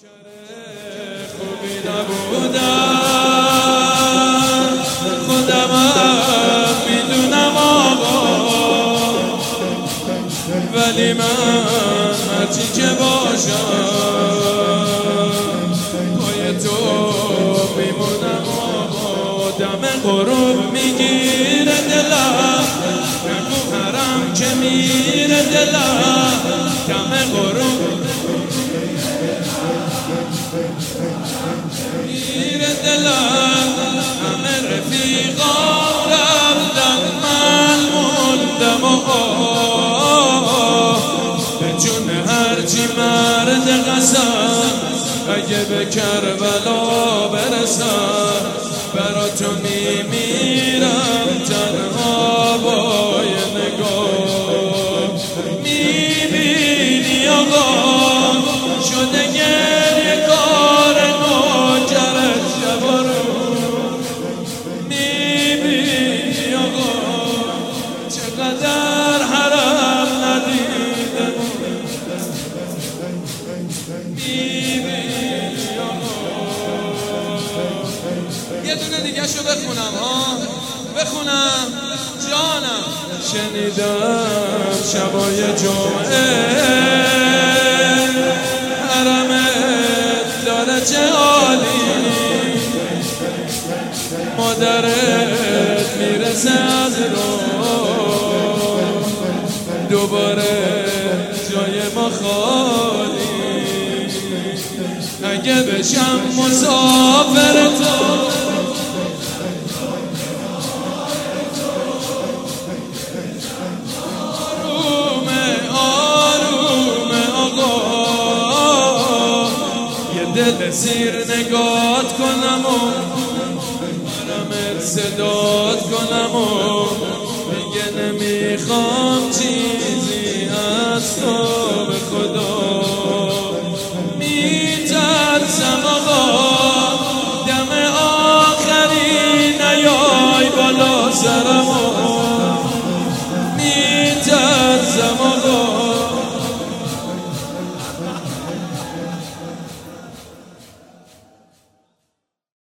خوبی نبودم خودمم میدونم آقا، ولی من هرچی که باشم پای تو میمونم آقا. دم غروب میگیره دلم، بگو حرم که میره دلم. دم غروب میره دلم، همه رفیقا رفتن من موندم به جون هرچی مرد قسم. اگه به کربلا برسم برا تو میمیرم تنها با یه نگاه. میبینی آقا شده گریه کار نوکرت شبا رو. میبینی آقا چقدر حرم ندیده. میبینی آقا. یه دونه دیگه شو بخونم بخونم جانم. شنیدم شبای جمعه حرمت داره چه عالی، مادرت میرسه از رو دوباره جای ما خالی. اگه بشم مسافر تو دل سیر نگات کنم و حرمت صدات کنم و دیگه نمیخوام چیزی از تو به خدا. میترسم آقا دم آخری نیای بالا سرم. میترسم